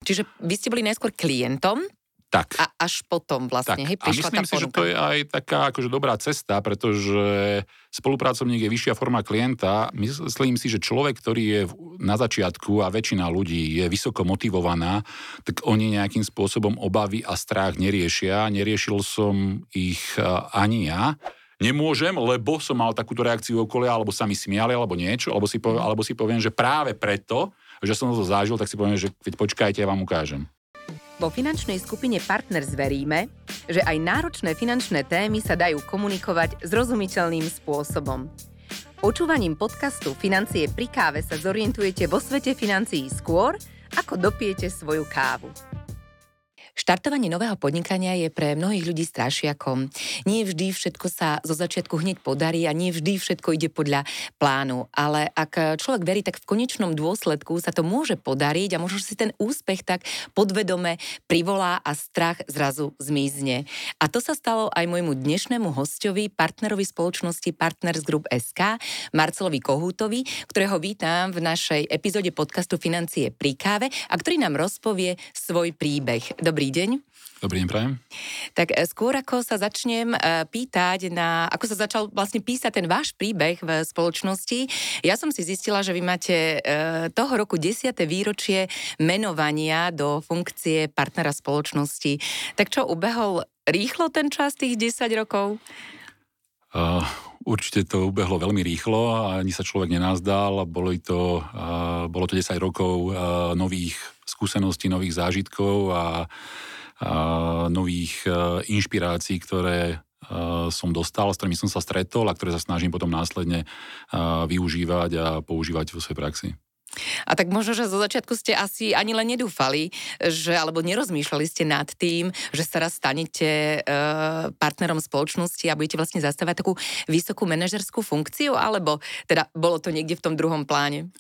Čiže vy ste boli najskôr klientom Tak. a až potom vlastne, hej, prišla tá myslím si, že to je aj taká akože dobrá cesta, pretože spolupracovník je vyššia forma klienta. Myslím si, že človek, ktorý je na začiatku a väčšina ľudí je vysoko motivovaná, tak oni nejakým spôsobom obavy a strach neriešia. Neriešil som ich ani ja. Nemôžem, lebo som mal takúto reakciu okolia, alebo sa mi smiali, alebo niečo, alebo si poviem, že práve preto, že som to zažil, tak si poviem, že keď počkajte, ja vám ukážem. Vo finančnej skupine Partners veríme, že aj náročné finančné témy sa dajú komunikovať zrozumiteľným spôsobom. Počúvaním podcastu Financie pri káve sa zorientujete vo svete financií skôr, ako dopijete svoju kávu. Štartovanie nového podnikania je pre mnohých ľudí strašiakom. Nie vždy všetko sa zo začiatku hneď podarí a nie vždy všetko ide podľa plánu. Ale ak človek verí, tak v konečnom dôsledku sa to môže podariť a možno si ten úspech tak podvedome privolá a strach zrazu zmizne. A to sa stalo aj môjmu dnešnému hosťovi, partnerovi spoločnosti Partners Group SK, Marcelovi Kohútovi, ktorého vítam v našej epizóde podcastu Financie pri káve a ktorý nám rozpovie svoj príbeh. Dobrý deň. Dobrý deň, prajem. Tak skôr ako sa začnem pýtať ako sa začal vlastne písať ten váš príbeh v spoločnosti, ja som si zistila, že vy máte toho roku 10. výročie menovania do funkcie partnera spoločnosti. Tak čo, ubehol rýchlo ten čas, tých 10 rokov? Určite to ubehlo veľmi rýchlo, ani sa človek nenazdal. Bolo to 10 rokov nových skúseností, nových zážitkov a nových inšpirácií, ktoré som dostal, s ktorými som sa stretol a ktoré sa snažím potom následne využívať a používať vo svojej praxi. A tak možno, že zo začiatku ste asi ani len nedúfali, alebo nerozmýšľali ste nad tým, že sa raz stanete partnerom spoločnosti a budete vlastne zastávať takú vysokú manažerskú funkciu, alebo teda bolo to niekde v tom druhom pláne?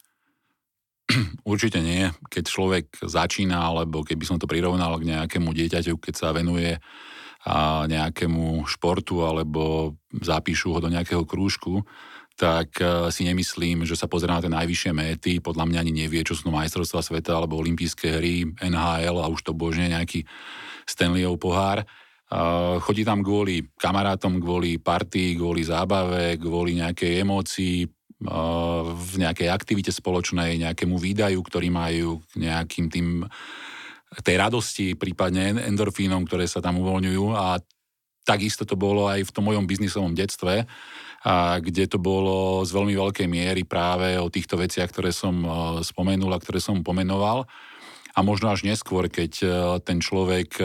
Určite nie. Keď človek začína, alebo keby som to prirovnal k nejakému dieťaťu, keď sa venuje nejakému športu, alebo zapíšu ho do nejakého krúžku, tak si nemyslím, že sa pozerá na tie najvyššie méty, podľa mňa ani nevie, čo sú majstrovstvá sveta alebo olympijské hry, NHL a už to božne nejaký Stanleyov pohár. Chodí tam kvôli kamarátom, kvôli partii, kvôli zábave, kvôli nejakej emócii, v nejakej aktivite spoločnej, nejakému výdaju, ktorý majú nejakým tej radosti, prípadne endorfínom, ktoré sa tam uvoľňujú a takisto to bolo aj v tom mojom biznisovom detstve, kde to bolo z veľmi veľkej miery práve o týchto veciach, ktoré som spomenul a ktoré som pomenoval. A možno až neskôr, keď ten človek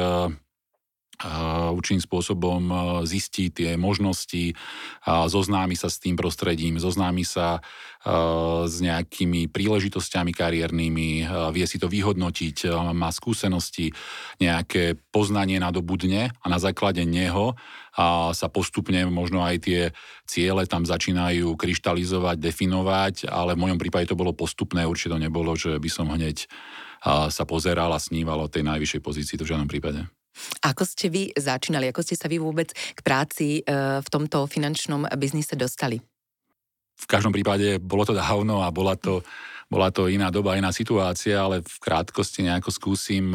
určitým spôsobom zistí tie možnosti, zoznámi sa s tým prostredím, zoznámi sa s nejakými príležitosťami kariérnymi, vie si to vyhodnotiť, má skúsenosti, nejaké poznanie nadobudne a na základe neho sa postupne možno aj tie ciele tam začínajú kryštalizovať, definovať, ale v mojom prípade to bolo postupné, určite to nebolo, že by som hneď sa pozeral a sníval o tej najvyššej pozícii, to v žiadnom prípade. Ako ste vy začínali? Ako ste sa vy vôbec k práci v tomto finančnom biznise dostali? V každom prípade bolo to dávno a bola to iná doba, iná situácia, ale v krátkosti nejako skúsim.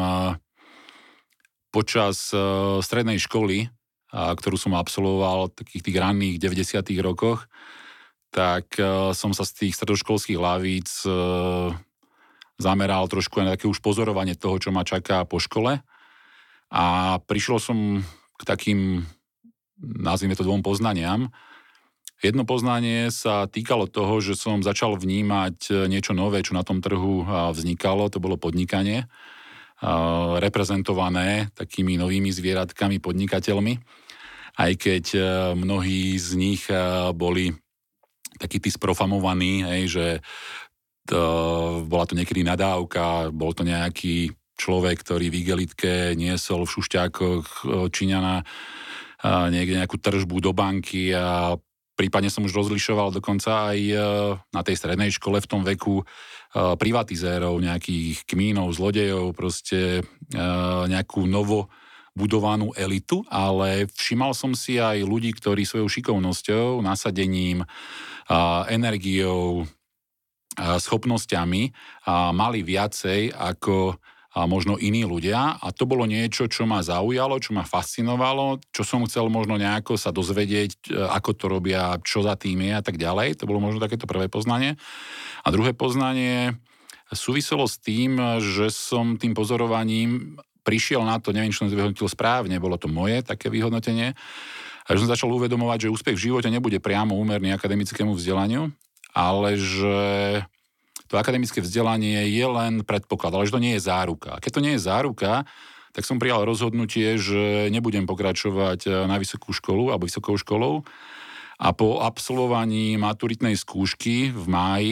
Počas strednej školy, ktorú som absolvoval v takých tých ranných 90. rokoch, tak som sa z tých stredoškolských lavíc zameral trošku na také už pozorovanie toho, čo ma čaká po škole. A prišiel som k takým, nazvime to, dvom poznaniam. Jedno poznanie sa týkalo toho, že som začal vnímať niečo nové, čo na tom trhu vznikalo, to bolo podnikanie, reprezentované takými novými zvieratkami, podnikateľmi, aj keď mnohí z nich boli takí tí sprofamovaní, že bola to niekedy nadávka, bol to nejaký človek, ktorý v igelitke niesol v šušťákoch Číňana niekde nejakú tržbu do banky a prípadne som už rozlišoval dokonca aj na tej strednej škole v tom veku privatizérov, nejakých kmínov, zlodejov, proste nejakú novobudovanú elitu, ale všímal som si aj ľudí, ktorí svojou šikovnosťou, nasadením, energiou, schopnosťami mali viacej ako možno iní ľudia a to bolo niečo, čo ma zaujalo, čo ma fascinovalo, čo som chcel možno nejako sa dozvedieť, ako to robia, čo za tým je a tak ďalej. To bolo možno takéto prvé poznanie. A druhé poznanie súviselo s tým, že som tým pozorovaním prišiel na to, neviem, čo som to vyhodnotil správne, bolo to moje také vyhodnotenie, a že som začal uvedomovať, že úspech v živote nebude priamo úmerný akademickému vzdelaniu, ale že to akademické vzdelanie je len predpoklad, ale že to nie je záruka. A keď to nie je záruka, tak som prijal rozhodnutie, že nebudem pokračovať na vysokú školu alebo vysokou školou a po absolvovaní maturitnej skúšky v máji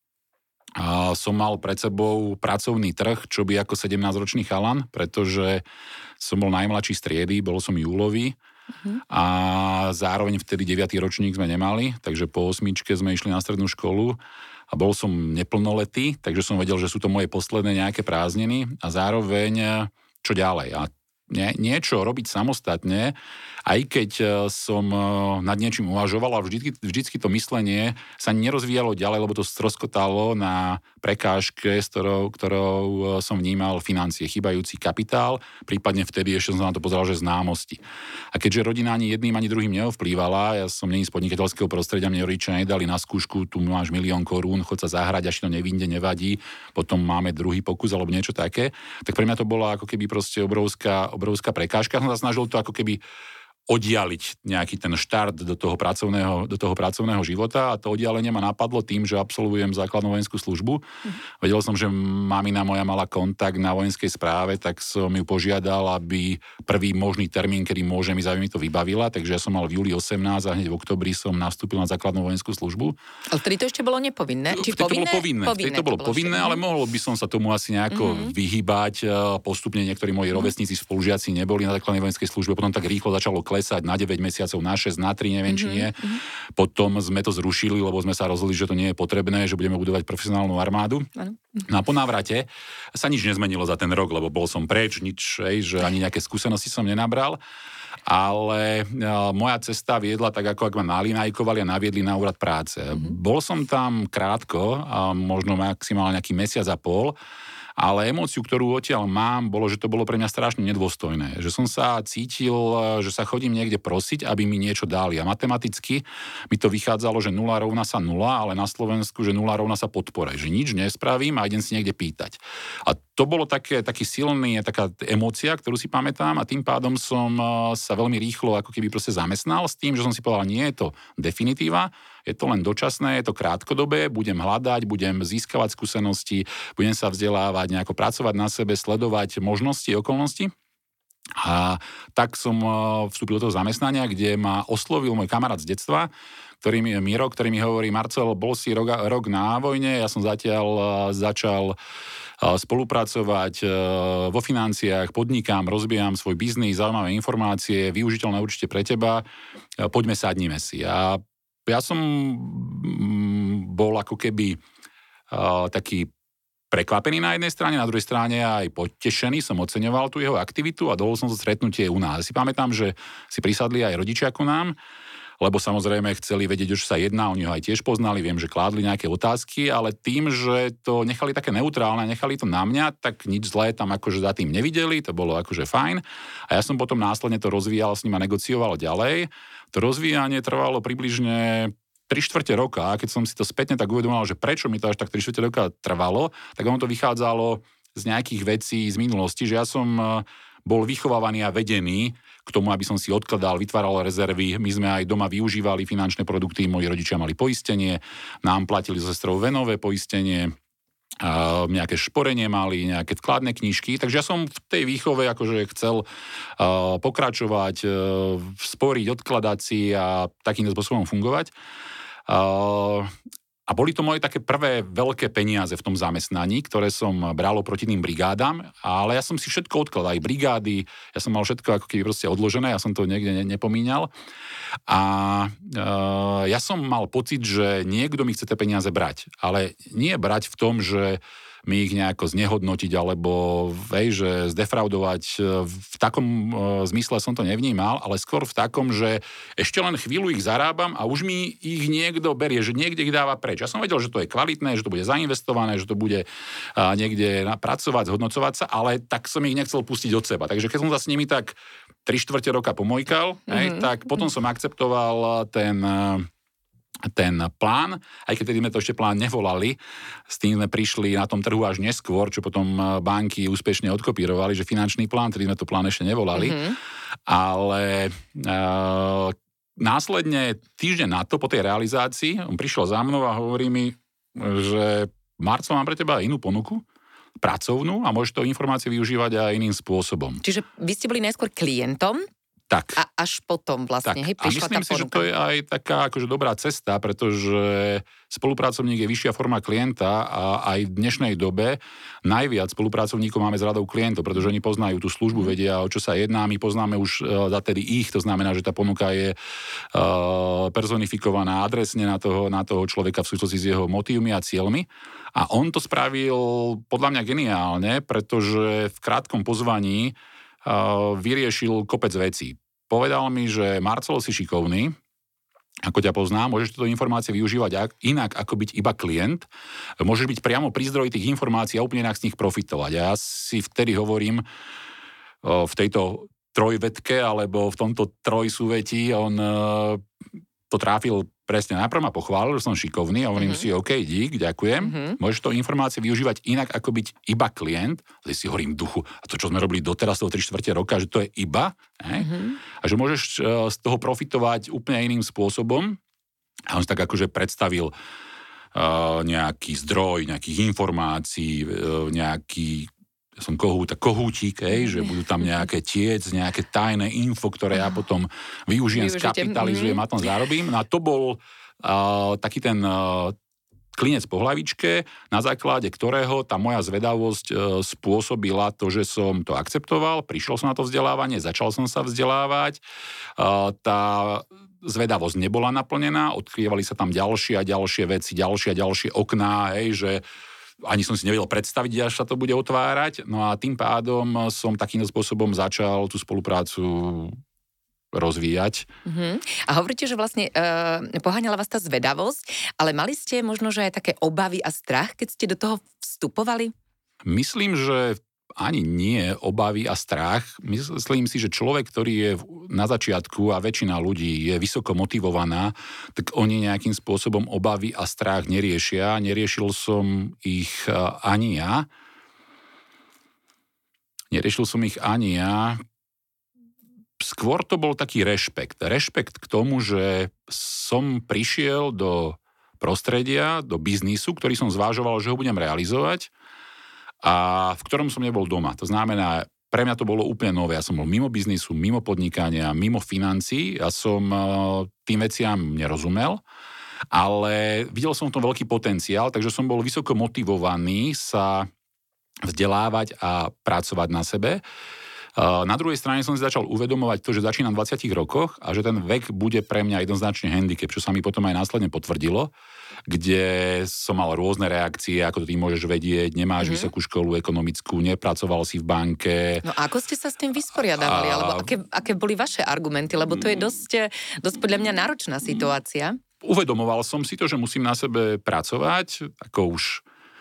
som mal pred sebou pracovný trh, čo by ako 17-ročný chalan, pretože som bol najmladší z triedy, bol som júlový a zároveň vtedy 9. ročník sme nemali, takže po 8 sme išli na strednú školu a bol som neplnoletý, takže som vedel, že sú to moje posledné nejaké prázdniny a zároveň čo ďalej. A niečo robiť samostatne, aj keď som nad niečím uvažoval a vždycky to myslenie sa nerozvíjalo ďalej, lebo to stroskotalo na prekážke, s ktorou som vnímal financie, chýbajúci kapitál, prípadne vtedy ešte som na to pozeral, že známosti. A keďže rodina ani jedným, ani druhým neovplývala, ja som není z podnikateľského prostredia, mne rodičia nedali na skúšku, tu máš 1 000 000 korún, chod sa zahrať, až to nevinde, nevadí, potom máme druhý pokus alebo niečo také, tak pre mňa to bola ako keby proste obrovská prekážka. Som sa snažil to ako keby oddialiť nejaký ten štart do toho pracovného života a to oddialenie ma napadlo tým, že absolvujem základnú vojenskú službu. Vedel som, že mamina moja mala kontakt na vojenskej správe, tak som ju požiadal, aby prvý možný termín, kedy môžem ísť, aby mi to vybavila, takže ja som mal v júli 18 a hneď v oktobri som nastúpil na základnú vojenskú službu. Ale vtedy to ešte bolo nepovinné? Či povinné? Vtedy to bolo povinné, ale mohol by som sa tomu asi nejako vyhýbať. Postupne niektorí moji rovesníci, spolužiaci neboli na základnej vojenskej službe, potom tak rýchlo začalo klesať na 9 mesiacov, na 6, na 3, neviem, či nie. Potom sme to zrušili, lebo sme sa rozhodli, že to nie je potrebné, že budeme budovať profesionálnu armádu. No a po návrate sa nič nezmenilo za ten rok, lebo bol som preč, že ani nejaké skúsenosti som nenabral. Ale moja cesta viedla tak, ako ak ma nalinajkovali a naviedli na úrad práce. Bol som tam krátko, možno maximálne nejaký mesiac a pol, ale emóciu, ktorú odtiaľ mám, bolo, že to bolo pre mňa strašne nedôstojné. Že som sa cítil, že sa chodím niekde prosiť, aby mi niečo dali. A matematicky mi to vychádzalo, že 0 rovná sa 0, ale na Slovensku, že 0 rovná sa podpore. Že nič nespravím a idem si niekde pýtať. A to bolo taká emócia, ktorú si pamätám a tým pádom som sa veľmi rýchlo ako keby proste zamestnal s tým, že som si povedal, nie je to definitíva, je to len dočasné, je to krátkodobé, budem hľadať, budem získavať skúsenosti, budem sa vzdelávať, nejako pracovať na sebe, sledovať možnosti, okolnosti. A tak som vstúpil do toho zamestnania, kde ma oslovil môj kamarát z detstva, Miro, ktorý mi hovorí, Marcel, bol si rok na vojne, ja som zatiaľ začal spolupracovať vo financiách, podnikám, rozbijam svoj biznis, zaujímavé informácie, využiteľné určite pre teba, poďme, sadnime si. A ja som bol ako keby taký prekvapený na jednej strane, na druhej strane aj potešený, som oceňoval tú jeho aktivitu a dovolil som to stretnutie u nás. Si pamätám, že si prisadli aj rodičia ku nám, lebo samozrejme chceli vedieť, o čo sa jedná, oni ho aj tiež poznali, viem, že kládli nejaké otázky, ale tým, že to nechali také neutrálne, nechali to na mňa, tak nič zlé tam akože za tým nevideli, to bolo akože fajn. A ja som potom následne to rozvíjal s ním a negocioval ďalej. To rozvíjanie trvalo približne 3/4 roka, a keď som si to spätne tak uvedomoval, že prečo mi to až tak 3/4 roka trvalo, tak ono to vychádzalo z nejakých vecí z minulosti, že ja som bol vychovávaný a vedený k tomu, aby som si odkladal, vytváral rezervy. My sme aj doma využívali finančné produkty, moji rodičia mali poistenie, nám platili so sestrou venové poistenie, nejaké šporenie mali, nejaké vkladné knižky, takže ja som v tej výchove akože chcel pokračovať, sporiť, odkladať si a takýmto spôsobom fungovať. A boli to moje také prvé veľké peniaze v tom zamestnaní, ktoré som bral oproti tým brigádam, ale ja som si všetko odkladal, aj brigády, ja som mal všetko ako keby proste odložené, ja som to niekde nepomínal. A ja som mal pocit, že niekto mi chce tie peniaze brať, ale nie brať v tom, že mi ich nejako znehodnotiť alebo že zdefraudovať. V takom zmysle som to nevnímal, ale skôr v takom, že ešte len chvíľu ich zarábam a už mi ich niekto berie, že niekde ich dáva preč. Ja som vedel, že to je kvalitné, že to bude zainvestované, že to bude niekde pracovať, zhodnocovať sa, ale tak som ich nechcel pustiť od seba. Takže keď som sa s nimi tak 3/4 roka pomojkal, tak potom som akceptoval ten plán, aj keď tedy sme to ešte plán nevolali, s tým sme prišli na tom trhu až neskôr, čo potom banky úspešne odkopírovali, že finančný plán, tedy sme to plán ešte nevolali, ale následne týždeň na to, po tej realizácii, on prišiel za mnou a hovorí mi, že Marco, mám pre teba inú ponuku, pracovnú a môžeš to informácie využívať aj iným spôsobom. Čiže vy ste boli najskôr klientom? Tak. A až potom vlastne, tak. Prišla tá ponuka. A myslím si, že to je aj taká akože dobrá cesta, pretože spolupracovník je vyššia forma klienta a aj v dnešnej dobe najviac spolupracovníkov máme s radou klientov, pretože oni poznajú tú službu, vedia, o čo sa jedná, my poznáme už zatedy ich, to znamená, že tá ponuka je personifikovaná adresne na toho človeka v súvislosti s jeho motívmi a cieľmi. A on to spravil podľa mňa geniálne, pretože v krátkom pozvaní vyriešil kopec vecí. Povedal mi, že Marcelo, si šikovný, ako ťa poznám, môžeš túto informácie využívať inak, ako byť iba klient. Môžeš byť priamo pri zdroji tých informácií a úplne inak z nich profitovať. A ja si vtedy hovorím v tejto trojvetke, alebo v tomto trojsúvetí, on to tráfil presne. Najprv ma pochválil, že som šikovný a hovorím si, OK, dík, ďakujem. Môžeš to informácie využívať inak, ako byť iba klient. Zde si hovorím v duchu, a to, čo sme robili doteraz, toho 3/4 roka, že to je iba. A že môžeš z toho profitovať úplne iným spôsobom. A on si tak akože predstavil nejaký zdroj, nejakých informácií, nejaký som kohútik, že budú tam nejaké nejaké tajné info, ktoré ja potom využijem, skapitalizujem a tom zarobím. No a to bol taký ten klinec po hlavičke, na základe ktorého tá moja zvedavosť spôsobila to, že som to akceptoval, prišiel som na to vzdelávanie, začal som sa vzdelávať. Tá zvedavosť nebola naplnená, odkryvali sa tam ďalšie a ďalšie veci, ďalšie a ďalšie okná, že ani som si nevedel predstaviť, až sa to bude otvárať. No a tým pádom som takýmto spôsobom začal tú spoluprácu rozvíjať. A hovoríte, že vlastne poháňala vás tá zvedavosť, ale mali ste možno, že aj také obavy a strach, keď ste do toho vstupovali? Myslím, že ani nie obavy a strach. Myslím si, že človek, ktorý je na začiatku a väčšina ľudí je vysoko motivovaná, tak oni nejakým spôsobom obavy a strach neriešia. Neriešil som ich ani ja. Skôr to bol taký rešpekt. Rešpekt k tomu, že som prišiel do prostredia, do biznisu, ktorý som zvážoval, že ho budem realizovať, a v ktorom som nebol doma. To znamená, pre mňa to bolo úplne nové. Ja som bol mimo biznisu, mimo podnikania, mimo financií. Ja som tým veciam nerozumel, ale videl som v tom veľký potenciál, takže som bol vysoko motivovaný sa vzdelávať a pracovať na sebe. Na druhej strane som si začal uvedomovať to, že začínam v 20 rokoch a že ten vek bude pre mňa jednoznačne handicap, čo sa mi potom aj následne potvrdilo, kde som mal rôzne reakcie, ako to ty môžeš vedieť, nemáš vysokú školu ekonomickú, nepracoval si v banke. No a ako ste sa s tým vysporiadavali? Alebo aké boli vaše argumenty? Lebo to je dosť podľa mňa náročná situácia. Uvedomoval som si to, že musím na sebe pracovať, ako už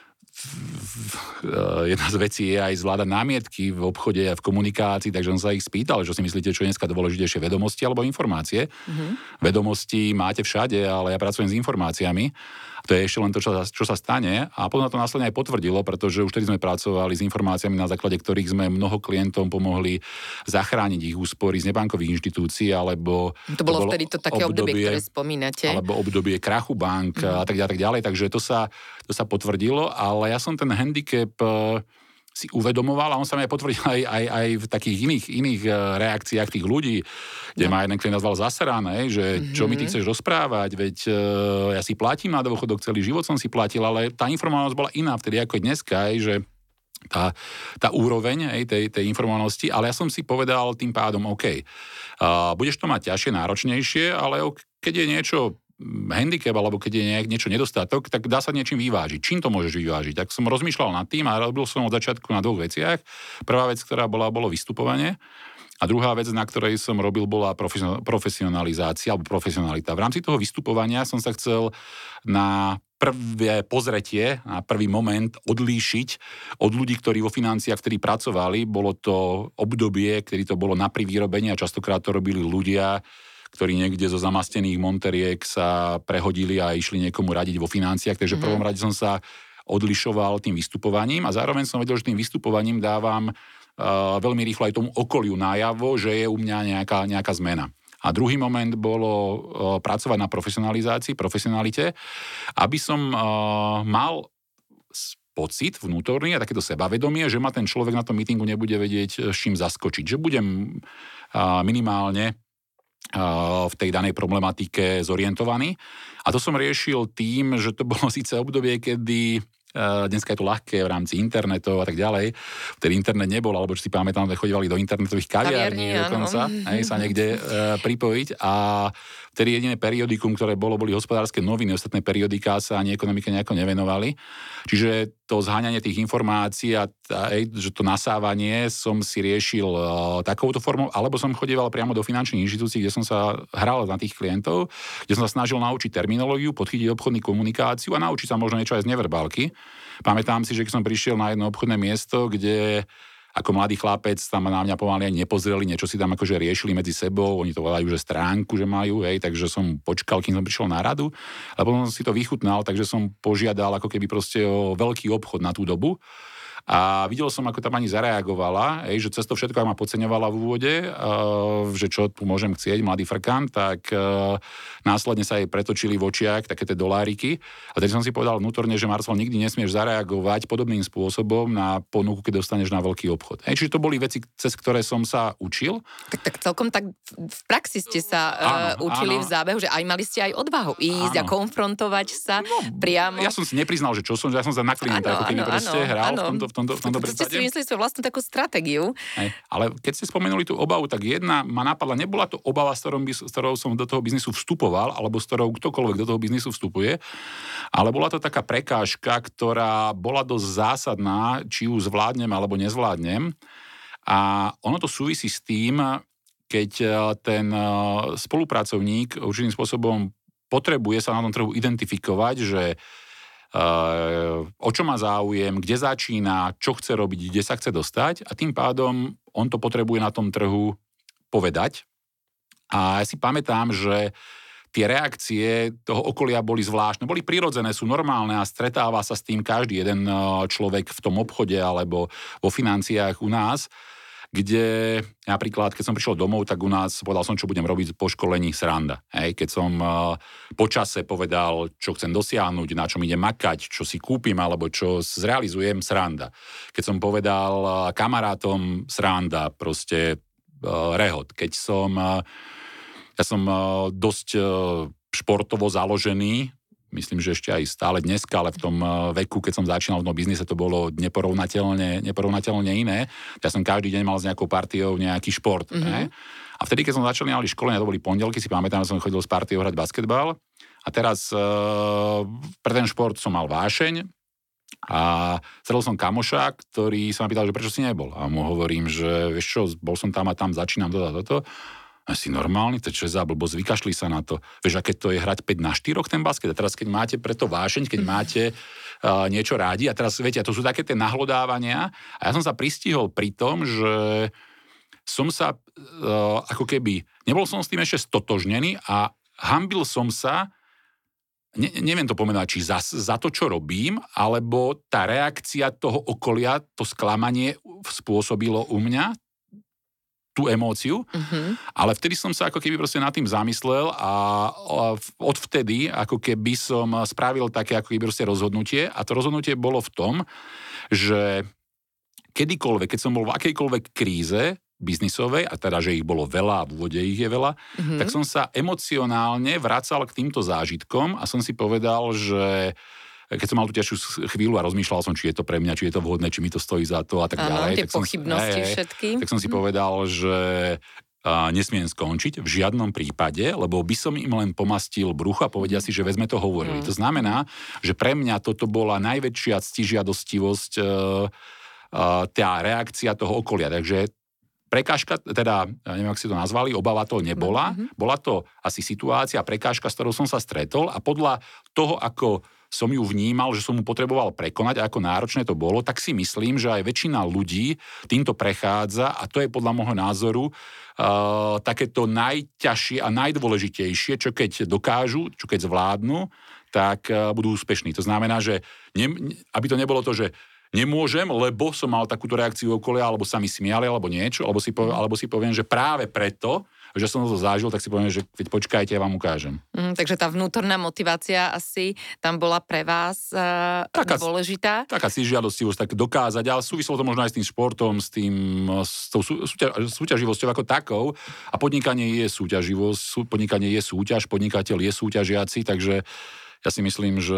jedna z vecí je aj zvládať námietky v obchode a v komunikácii, takže som sa ich spýtal, že si myslíte, čo je dneska dôležitejšie, vedomosti alebo informácie. Vedomosti máte všade, ale ja pracujem s informáciami. To je ešte len to, čo sa stane. A potom to následne aj potvrdilo, pretože už tedy sme pracovali s informáciami, na základe ktorých sme mnoho klientom pomohli zachrániť ich úspory z nebankových inštitúcií, alebo to bolo vtedy to také obdobie, ktoré spomínate. Alebo obdobie krachu bank a tak ďalej. Takže to sa potvrdilo, ale ja som ten handicap si uvedomoval a on sa mi aj potvrdil aj v takých iných reakciách tých ľudí, kde ma jeden klient nazval zaserané, že čo mi ty chceš rozprávať, veď ja si platím na dôchodok, celý život som si platil, ale tá informovanosť bola iná vtedy ako je dneska, že tá úroveň tej informovanosti, ale ja som si povedal tým pádom, OK, budeš to mať ťažšie, náročnejšie, ale keď je niečo handicap, alebo keď je niečo nedostatok, tak dá sa niečím vyvážiť. Čím to môžeš vyvážiť? Tak som rozmýšľal nad tým a robil som od začiatku na dvoch veciach. Prvá vec, ktorá bolo vystupovanie. A druhá vec, na ktorej som robil, bola profesionalizácia alebo profesionalita. V rámci toho vystupovania som sa chcel na prvé pozretie, na prvý moment odlíšiť od ľudí, ktorí vo financiách vtedy pracovali. Bolo to obdobie, kedy to bolo na privýrobenie a častokrát to robili ľudia, ktorí niekde zo zamastených monteriek sa prehodili a išli niekomu radiť vo financiách. Takže v prvom rade som sa odlišoval tým vystupovaním a zároveň som vedel, že tým vystupovaním dávam veľmi rýchlo aj tomu okoliu najavo, že je u mňa nejaká zmena. A druhý moment bolo pracovať na profesionalite, aby som mal pocit vnútorný a takéto sebavedomie, že ma ten človek na tom meetingu nebude vedieť s čím zaskočiť. Že budem minimálne v tej danej problematike zorientovaný. A to som riešil tým, že to bolo síce obdobie, kedy dneska je to ľahké v rámci internetov a tak ďalej. Vtedy internet nebol, alebo čo si pamätám, že chodívali do internetových kaviarní dokonca, sa niekde pripojiť a vtedy jediné periodikum, ktoré boli hospodárske noviny, ostatné periodiká sa ani ekonomike nejako nevenovali. Čiže to zháňanie tých informácií a že to nasávanie som si riešil takouto formou, alebo som chodieval priamo do finančných inštitúcií, kde som sa hral na tých klientov, kde som sa snažil naučiť terminológiu, podchytiť obchodnú komunikáciu a naučiť sa možno niečo aj z neverbálky. Pamätám si, že keď som prišiel na jedno obchodné miesto, kde ako mladý chlapec tam na mňa pomaly ani nepozreli, niečo si tam akože riešili medzi sebou, oni to volajú, že stránku, že majú, takže som počkal, kým som prišiel na radu, a potom som si to vychutnal, takže som požiadal ako keby proste o veľký obchod na tú dobu. A videl som, ako tá pani zareagovala, že cez to všetko ma podceňovala v úvode, že čo tu môžem chcieť, mladý frkant, tak následne sa jej pretočili v očiach také tie doláriky. A tedy som si povedal vnútorne, že Marcel, nikdy nesmieš zareagovať podobným spôsobom na ponuku, keď dostaneš na veľký obchod. Čiže to boli veci, cez ktoré som sa učil. Tak celkom tak v praxi ste sa učili v zábehu, že aj mali ste aj odvahu ísť a konfrontovať sa priamo. Ja som si nepriznal, že čo som, ja som sa na klienta, ako keby proste hral v tomto prípade. Ste si mysleli svoju vlastnú takú stratégiu. Ale keď ste spomenuli tú obavu, tak jedna ma napadla, nebola to obava, s ktorou som do toho biznisu vstupoval, alebo s ktorou ktokoľvek do toho biznisu vstupuje, ale bola to taká prekážka, ktorá bola dosť zásadná, či ju zvládnem alebo nezvládnem. A ono to súvisí s tým, keď ten spolupracovník určitým spôsobom potrebuje sa na tom trhu identifikovať, že o čo má záujem, kde začína, čo chce robiť, kde sa chce dostať a tým pádom on to potrebuje na tom trhu povedať. A ja si pamätám, že tie reakcie toho okolia boli zvláštne, boli prirodzené, sú normálne a stretáva sa s tým každý jeden človek v tom obchode alebo vo financiách u nás, kde napríklad, keď som prišiel domov, tak u nás povedal som, čo budem robiť po školení, sranda. Keď som po čase povedal, čo chcem dosiahnuť, na čom idem makať, čo si kúpim alebo čo zrealizujem, sranda. Keď som povedal kamarátom, sranda, proste rehot. Keď ja som dosť športovo založený, myslím, že ešte aj stále dneska, ale v tom veku, keď som začínal v tom biznise, to bolo neporovnateľne iné. Ja som každý deň mal s nejakou partiou nejaký šport. A vtedy, keď som začal mali školenia, to boli pondelky, si pamätám, že som chodil s partiou hrať basketbal. A teraz pre ten šport som mal vášeň a stretol som kamoša, ktorý sa ma pýtal, že prečo si nebol. A mu hovorím, že vieš čo, bol som tam a tam, začínam toto. A si normálny, to čo je za blbosť, vykašli sa na to. Vieš, aké to je hrať 5-4 ten basket. A teraz, keď máte preto vášeň, keď máte niečo rádi, a teraz, viete, to sú také tie nahlodávania. A ja som sa pristihol pri tom, že som sa ako keby, nebol som s tým ešte stotožnený a hanbil som sa, neviem to pomenovať, či za to, čo robím, alebo tá reakcia toho okolia, to sklamanie spôsobilo u mňa, tú emóciu, ale vtedy som sa ako keby proste nad tým zamyslel a odvtedy ako keby som spravil také ako keby proste rozhodnutie a to rozhodnutie bolo v tom, že kedykoľvek, keď som bol v akejkoľvek kríze biznisovej, a teda, že ich bolo veľa, v úvode ich je veľa, tak som sa emocionálne vracal k týmto zážitkom a som si povedal, že keď som mal tú ťažšiu chvíľu a rozmýšľal som, či je to pre mňa, či je to vhodné, či mi to stojí za to a tak ďalej. Tie pochybnosti všetky. Tak som si povedal, že nesmiem skončiť v žiadnom prípade, lebo by som im len pomastil brucho a povedia si, že sme to hovorili. To znamená, že pre mňa toto bola najväčšia ctižiadostivosť tá reakcia toho okolia. Takže prekážka, teda, neviem, ak si to nazvali, obava to nebola. Bola to asi situácia, prekážka, s ktorou som sa stretol a podľa toho, ako som ju vnímal, že som mu potreboval prekonať a ako náročné to bolo, tak si myslím, že aj väčšina ľudí týmto prechádza a to je podľa môjho názoru takéto najťažšie a najdôležitejšie, čo keď dokážu, čo keď zvládnu, tak budú úspešní. To znamená, že aby to nebolo to, že nemôžem, lebo som mal takúto reakciu okolia, alebo sa mi smiali, alebo niečo, alebo si poviem, že práve preto, že som to zažil, tak si poviem, že keď počkajte, ja vám ukážem. Takže tá vnútorná motivácia asi tam bola pre vás dôležitá? Taká žiadostivosť, tak dokázať, ale súviselo to možno aj s tým športom, s tou súťaživosťou ako takou. A podnikanie je súťaživosť, podnikanie je súťaž, podnikateľ je súťažiaci, takže ja si myslím, že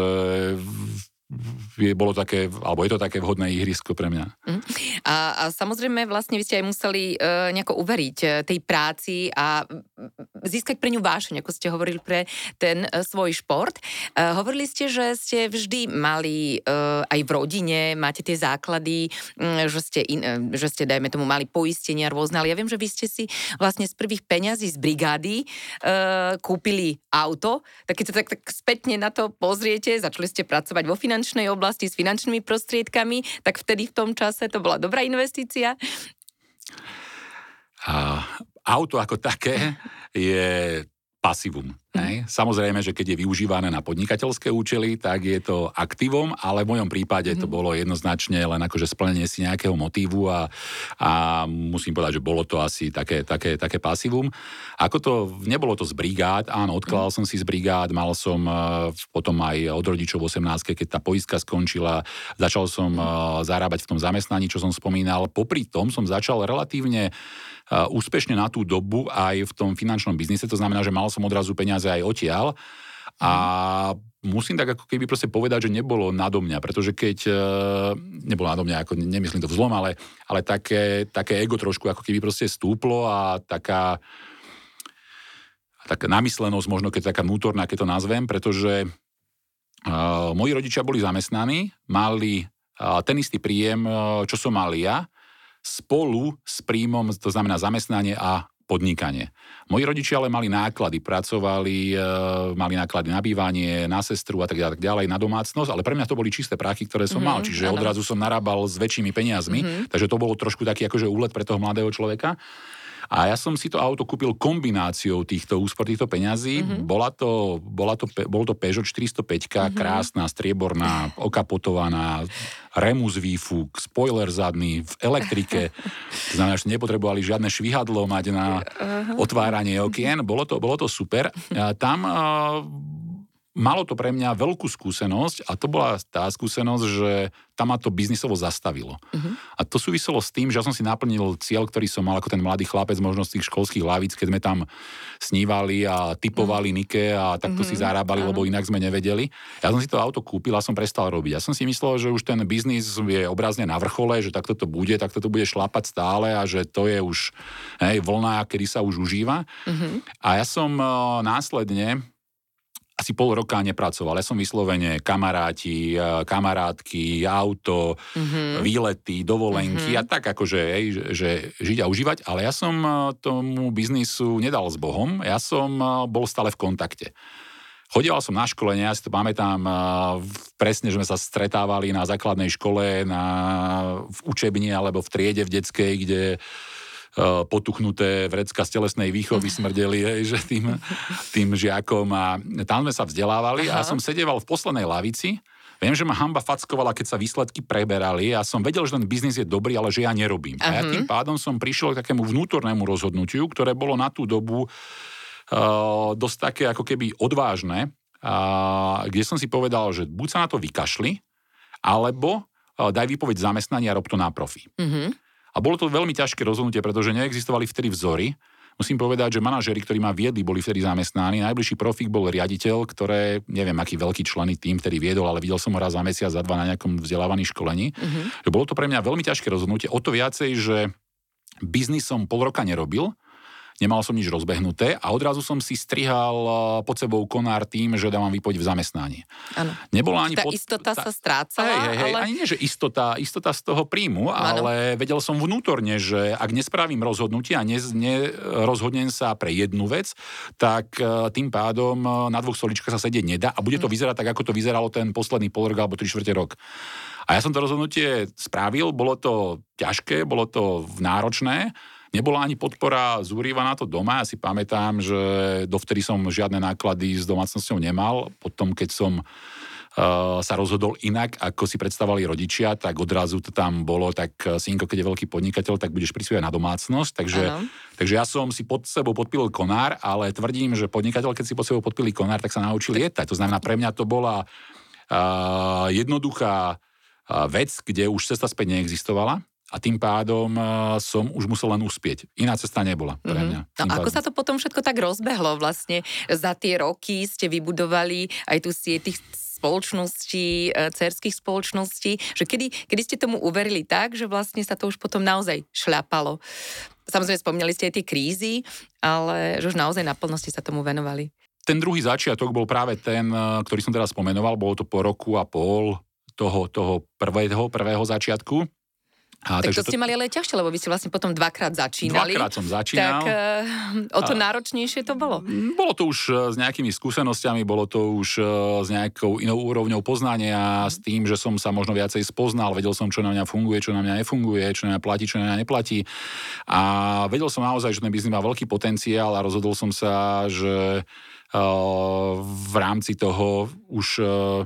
bolo také, alebo je to také vhodné ihrisko pre mňa. A samozrejme vlastne vy ste aj museli nejako uveriť tej práci a získať pre ňu vášeň, ako ste hovorili pre ten svoj šport. Hovorili ste, že ste vždy mali aj v rodine, máte tie základy, že ste dajme tomu, mali poistenia rôzne, ale ja viem, že vy ste si vlastne z prvých peňazí z brigády kúpili auto, tak keď sa tak spätne na to pozriete, začali ste pracovať vo finančnej oblasti s finančnými prostriedkami, tak vtedy v tom čase to bola dobrá investícia? Auto ako také je pasívum. Samozrejme, že keď je využívané na podnikateľské účely, tak je to aktívum, ale v mojom prípade to bolo jednoznačne len akože splnenie si nejakého motívu a musím povedať, že bolo to asi také pasívum. Ako to, nebolo to z brigád, áno, odkladal som si z brigád, mal som potom aj od rodičov v 18, keď tá poistka skončila, začal som zarábať v tom zamestnaní, čo som spomínal. Popri tom som začal relatívne úspešne na tú dobu aj v tom finančnom biznise, to znamená, že mal som odrazu peniaze aj odtiaľ a musím tak ako keby proste povedať, že nebolo nado mňa, pretože keď, nebolo nado mňa, ako nemyslím to vzlom, ale také ego trošku ako keby proste stúplo a taká namyslenosť, možno keď taká vnútorná, keď to nazvem, pretože moji rodičia boli zamestnaní, mali ten istý príjem, čo som mal ja, spolu s príjmom, to znamená zamestnanie a podnikanie. Moji rodičia ale mali náklady, pracovali, mali náklady na bývanie, na sestru a tak ďalej, na domácnosť, ale pre mňa to boli čisté prachy, ktoré som mal, čiže odrazu som narábal s väčšími peniazmi, takže to bolo trošku taký akože úlet pre toho mladého človeka. A ja som si to auto kúpil kombináciou týchto úspor, týchto peňazí. Bol to Peugeot 405, krásna, strieborná, okapotovaná, remus výfuk, spoiler zadný, v elektrike. To znamená, že nepotrebovali žiadne švihadlo mať na otváranie okien. Bolo to super. Tam malo to pre mňa veľkú skúsenosť a to bola tá skúsenosť, že tam ma to biznisovo zastavilo. A to súviselo s tým, že ja som si naplnil cieľ, ktorý som mal ako ten mladý chlapec možno z tých školských lavíc, keď sme tam snívali a typovali Nike a takto si zarábali, lebo inak sme nevedeli. Ja som si to auto kúpil a som prestal robiť. Ja som si myslel, že už ten biznis je obrazne na vrchole, že takto to bude šlapať stále a že to je už vlna, kedy sa už užíva. A ja som následne asi pol roka nepracoval. Ja som vyslovene kamaráti, kamarátky, auto, výlety, dovolenky a tak akože, že žiť a užívať, ale ja som tomu biznisu nedal s Bohom, ja som bol stále v kontakte. Chodieval som na školenia, ja si to pamätám presne, že sme sa stretávali na základnej škole, v učebni alebo v triede v detskej, kde potuchnuté vrecka z telesnej výchovy smrdeli, že tým žiakom a tam sme sa vzdelávali a ja som sedieval v poslednej lavici. Viem, že ma hanba fackovala, keď sa výsledky preberali a som vedel, že ten biznis je dobrý, ale že ja nerobím. A ja tým pádom som prišiel k takému vnútornému rozhodnutiu, ktoré bolo na tú dobu dosť také ako keby odvážne, kde som si povedal, že buď sa na to vykašli, alebo daj výpoveď zamestnania a rob to na profi. A bolo to veľmi ťažké rozhodnutie, pretože neexistovali vtedy vzory. Musím povedať, že manažéri, ktorí ma viedli, boli vtedy zamestnaní. Najbližší profík bol riaditeľ, ktoré, neviem, aký veľký členný tým vtedy viedol, ale videl som ho raz za mesiac, za dva na nejakom vzdelávaní školení. Bolo to pre mňa veľmi ťažké rozhodnutie. O to viacej, že biznis som pol roka nerobil. nemal som nič rozbehnuté a odrazu som si strihal pod sebou konár tým, že dávam výpoveď v zamestnaní. Áno. Nebola ani istota sa strácala, ale... Ani nie, že istota z toho príjmu, ale vedel som vnútorne, že ak nespravím rozhodnutie a nerozhodnem sa pre jednu vec, tak tým pádom na 2 stoličkách sa sedieť nedá a bude to vyzerať tak, ako to vyzeralo ten posledný pol rok alebo 3/4 rok. A ja som to rozhodnutie spravil, bolo to ťažké, bolo to náročné, nebola ani podpora zúriva na to doma. Ja si pamätám, že dovtedy som žiadne náklady s domácnosťou nemal. Potom, keď som sa rozhodol inak, ako si predstavovali rodičia, tak odrazu to tam bolo, tak synko, keď je veľký podnikateľ, tak budeš prispievať na domácnosť. Takže ja som si pod sebou podpílil konár, ale tvrdím, že podnikateľ, keď si pod sebou podpíli konár, tak sa naučil lietať. To znamená, pre mňa to bola jednoduchá vec, kde už cesta späť neexistovala a tým pádom som už musel len uspieť. Iná cesta nebola pre mňa. No ako sa to potom všetko tak rozbehlo vlastne? Za tie roky ste vybudovali aj tu sieť tých spoločností, dcérskych spoločností, že kedy ste tomu uverili tak, že vlastne sa to už potom naozaj šľapalo. Samozrejme spomínali ste aj tie krízy, ale že už naozaj naplno ste sa tomu venovali. Ten druhý začiatok bol práve ten, ktorý som teraz spomenoval, bolo to po roku a pol toho prvého začiatku. Tak to ste mali ale ťažšie, lebo vy ste vlastne potom 2-krát začínali. 2-krát som začínal. Tak o to náročnejšie to bolo? Bolo to už s nejakými skúsenosťami, bolo to už s nejakou inou úrovňou poznania, s tým, že som sa možno viacej spoznal, vedel som, čo na mňa funguje, čo na mňa nefunguje, čo na mňa platí, čo na mňa neplatí. A vedel som naozaj, že ten biznis má veľký potenciál a rozhodol som sa, že v rámci toho už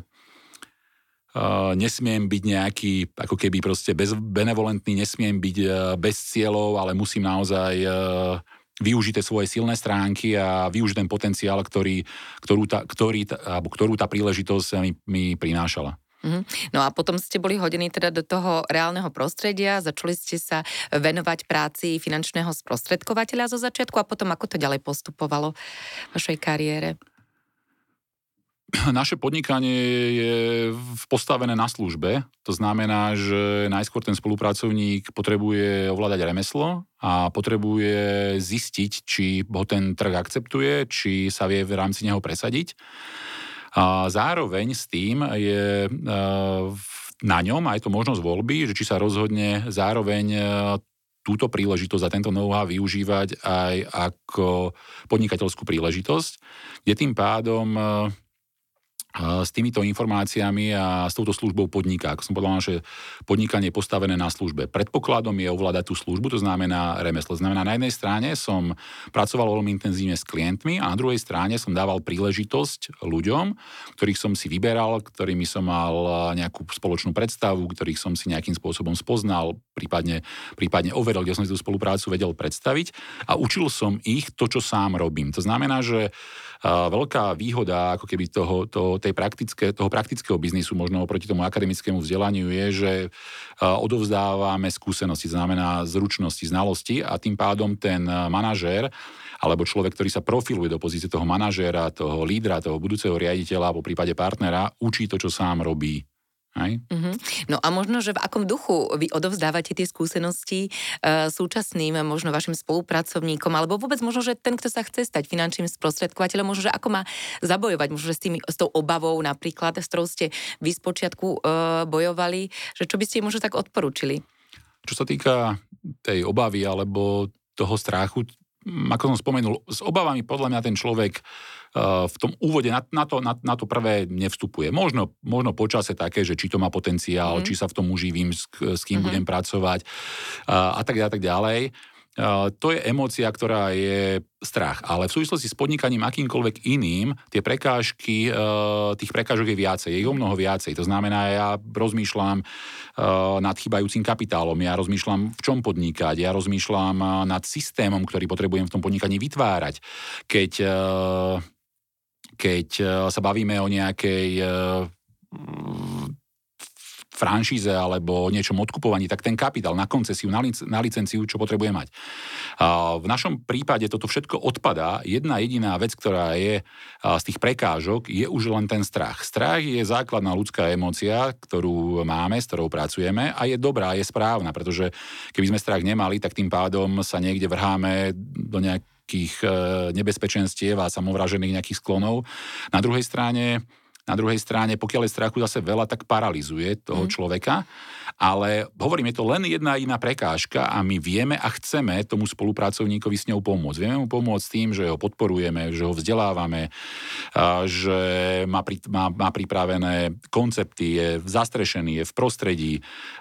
nesmiem byť nejaký, ako keby proste benevolentný, nesmiem byť bez cieľov, ale musím naozaj využiť tie svoje silné stránky a využiť ten potenciál, ktorú tá príležitosť mi prinášala. No a potom ste boli hodení teda do toho reálneho prostredia, začali ste sa venovať práci finančného sprostredkovateľa zo začiatku a potom ako to ďalej postupovalo v vašej kariére? Naše podnikanie je postavené na službe. To znamená, že najskôr ten spolupracovník potrebuje ovládať remeslo a potrebuje zistiť, či ho ten trh akceptuje, či sa vie v rámci neho presadiť. A zároveň s tým je na ňom aj to možnosť voľby, že či sa rozhodne zároveň túto príležitosť a tento know-how využívať aj ako podnikateľskú príležitosť, kde tým pádom s týmito informáciami a s touto službou podniká. Ako som povedal, naše podnikanie je postavené na službe. Predpokladom je ovládať tú službu, to znamená remeslo. Znamená, na jednej strane som pracoval veľmi intenzívne s klientmi a na druhej strane som dával príležitosť ľuďom, ktorých som si vyberal, ktorými som mal nejakú spoločnú predstavu, ktorých som si nejakým spôsobom spoznal, prípadne overil, kde som si tú spoluprácu vedel predstaviť a učil som ich to, čo sám robím. To znamená, že veľká výhoda ako keby toho praktického biznisu, možno oproti tomu akademickému vzdelaniu, je, že odovzdávame skúsenosti, znamená zručnosti, znalosti a tým pádom ten manažér alebo človek, ktorý sa profiluje do pozície toho manažéra, toho lídra, toho budúceho riaditeľa alebo v prípade partnera, učí to, čo sám robí. Hej? No a možno, že v akom duchu vy odovzdávate tie skúsenosti súčasným možno vašim spolupracovníkom, alebo vôbec možno, že ten, kto sa chce stať finančným sprostredkovateľom, možno, že ako má zabojovať, možno, že s tou obavou napríklad, s ktorou ste vy spočiatku bojovali, že čo by ste možno tak odporúčili? Čo sa týka tej obavy alebo toho strachu, ako som spomenul, s obavami podľa mňa ten človek v tom úvode na to prvé nevstupuje. Možno počase také, že či to má potenciál, či sa v tom uživím, s kým budem pracovať a tak ďalej. To je emócia, ktorá je strach. Ale v súvislosti s podnikaním akýmkoľvek iným, tie prekážky, tých prekážok je viacej, je o mnoho viacej. To znamená, ja rozmýšľam nad chýbajúcim kapitálom, ja rozmýšľam, v čom podnikať, ja rozmýšľam nad systémom, ktorý potrebujem v tom podnikaní vytvárať. Keď sa bavíme o nejakej franšíze alebo o niečom odkupovaní, tak ten kapitál na koncesiu, na licenciu, čo potrebuje mať. V našom prípade toto všetko odpadá. Jedna jediná vec, ktorá je z tých prekážok, je už len ten strach. Strach je základná ľudská emócia, ktorú máme, s ktorou pracujeme a je dobrá, je správna, pretože keby sme strach nemali, tak tým pádom sa niekde vrháme do nejakých nebezpečenstiev a samovražených nejakých sklonov. Na druhej strane, pokiaľ je strachu zase veľa, tak paralizuje toho človeka. Ale hovorím, je to len jedna prekážka a my vieme a chceme tomu spolupracovníkovi s ňou pomôcť. Vieme mu pomôcť tým, že ho podporujeme, že ho vzdelávame, že má pripravené koncepty, je zastrešený, je v prostredí.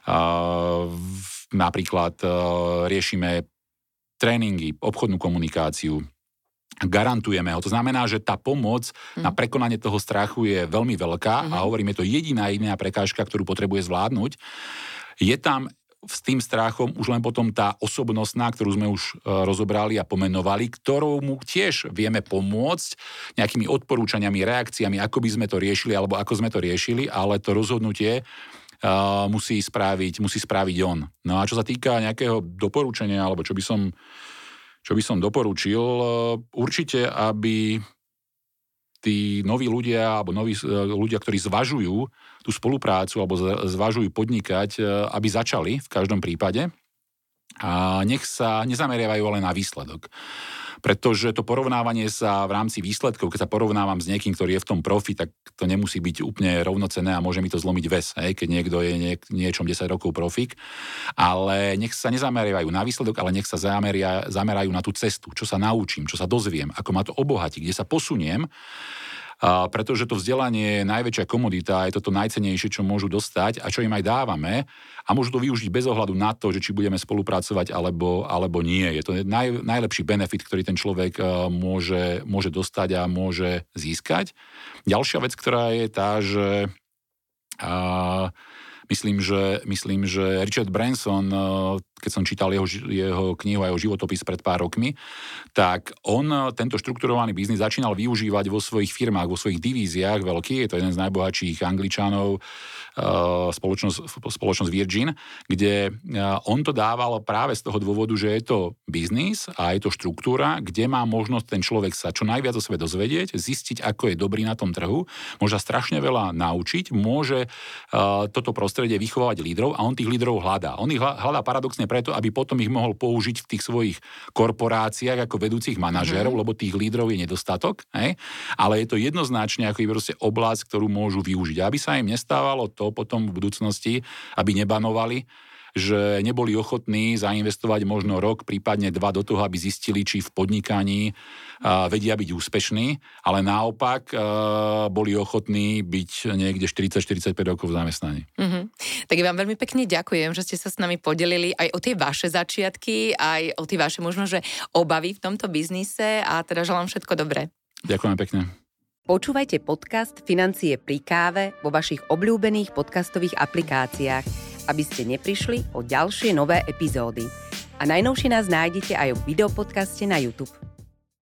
Napríklad riešime tréningy, obchodnú komunikáciu, garantujeme ho. To znamená, že tá pomoc na prekonanie toho strachu je veľmi veľká a hovorím, je to jediná prekážka, ktorú potrebuje zvládnuť. Je tam s tým strachom už len potom tá osobnostná, ktorú sme už rozobrali a pomenovali, ktorou mu tiež vieme pomôcť nejakými odporúčaniami, reakciami, ako by sme to riešili alebo ako sme to riešili, ale to rozhodnutie musí spraviť on. No a čo sa týka nejakého doporučenia, alebo čo by som doporučil, určite, aby tí noví ľudia, alebo noví ľudia, ktorí zvažujú tú spoluprácu, alebo zvažujú podnikať, aby začali v každom prípade a nech sa nezameriavajú ale na výsledok. Pretože to porovnávanie sa v rámci výsledkov, keď sa porovnávam s niekým, ktorý je v tom profi, tak to nemusí byť úplne rovnocenné a môže mi to zlomiť väz, keď niekto je niečom 10 rokov profik. Ale nech sa nezameriavajú na výsledok, ale nech sa zamerajú na tú cestu, čo sa naučím, čo sa dozviem, ako ma to obohatí, kde sa posuniem. Pretože to vzdelanie je najväčšia komodita, je to najcennejšie, čo môžu dostať a čo im aj dávame a môžu to využiť bez ohľadu na to, že či budeme spolupracovať alebo nie. Je to najlepší benefit, ktorý ten človek môže dostať a môže získať. Ďalšia vec, ktorá je tá, že myslím, že Richard Branson, keď som čítal jeho knihu a jeho životopis pred pár rokmi, tak on tento štrukturovaný biznis začínal využívať vo svojich firmách, vo svojich divíziách veľkých. Je to jeden z najbohatších Angličanov, spoločnosť Virgin, kde on to dával práve z toho dôvodu, že je to biznis a je to štruktúra, kde má možnosť ten človek sa čo najviac o sebe dozvedieť, zistiť, ako je dobrý na tom trhu, môže strašne veľa naučiť, môže toto prostredie vychovávať lídrov a on tých lídrov hľadá. On ich hľadá paradoxne preto, aby potom ich mohol použiť v tých svojich korporáciách ako vedúcich manažérov, lebo tých lídrov je nedostatok, ale je to jednoznačne ako proste oblasť, ktorú môžu využiť. Aby sa im nestávalo to potom v budúcnosti, aby nebanovali, že neboli ochotní zainvestovať možno rok, prípadne 2 do toho, aby zistili, či v podnikaní vedia byť úspešní, ale naopak boli ochotní byť niekde 40-45 rokov v zamestnaní. Tak vám veľmi pekne ďakujem, že ste sa s nami podelili aj o tie vaše začiatky, aj o tie vaše možno, že obavy v tomto biznise a teda želám všetko dobré. Ďakujem pekne. Počúvajte podcast Financie pri káve vo vašich obľúbených podcastových aplikáciách, aby ste neprišli o ďalšie nové epizódy. A najnovšie nás nájdete aj v videopodcaste na YouTube.